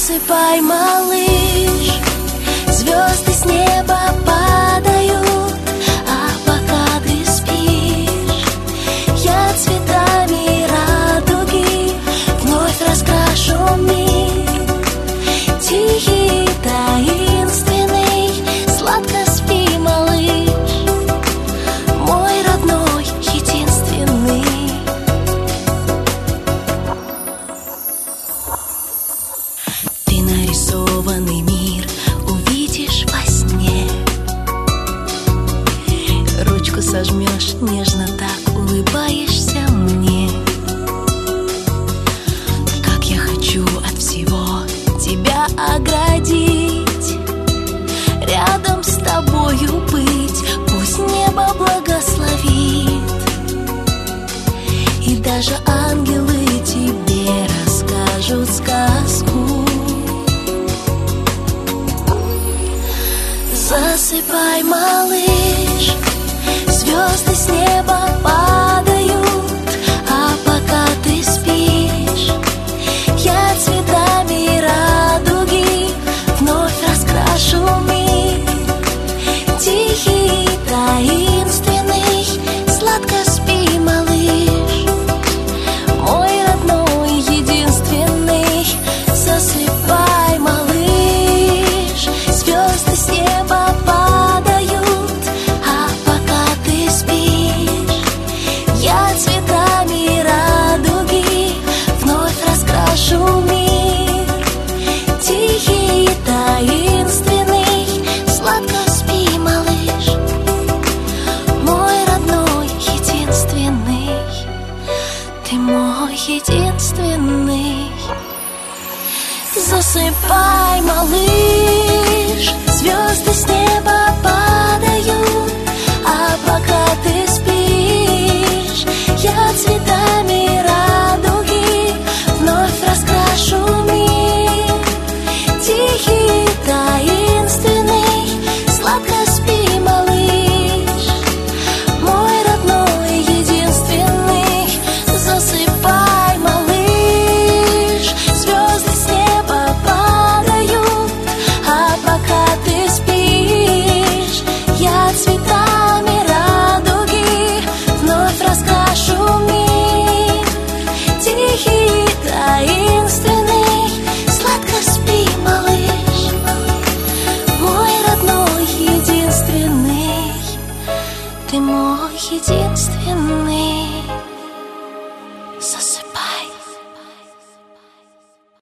Засыпай, малыш, звезды с неба падают, а пока ты спишь, я цветами радуги вновь раскрашу мир. Тихий, таинственный, сладко спи, малыш, мой родной, единственный. Ты нарисованный мир увидишь во сне. Ручку сожмешь, нежно так улыбаешься мне. Как я хочу от всего тебя оградить, рядом с тобою быть, пусть небо благословит. И даже ангелы тебе расскажут сказку. Засыпай, малыш, звезды с неба падают, а пока ты спишь, я цветами радуги вновь раскрашу мир. Тихий, таинственный, сладко спи, малыш, мой родной, единственный. Засыпай, малыш, звезды с неба падают, а пока ты спишь, я цветами радуги вновь раскрашу мир. Тихий, таинственный, сладко спи, малыш, мой родной, единственный. Ты мой единственный. Засыпай, малыш, звезды с неба падают, а пока ты спишь, я цветами радуги вновь раскрашу мир. Тихий, таинственный, сладко спи, малыш, мой родной, единственный. Засыпай, малыш, звезды с неба падают, а пока ты спишь, я цветами радуги вновь раскрашу мир. Тихий, таинственный, сладко спи, малыш, мой родной, единственный. Ты мой единственный.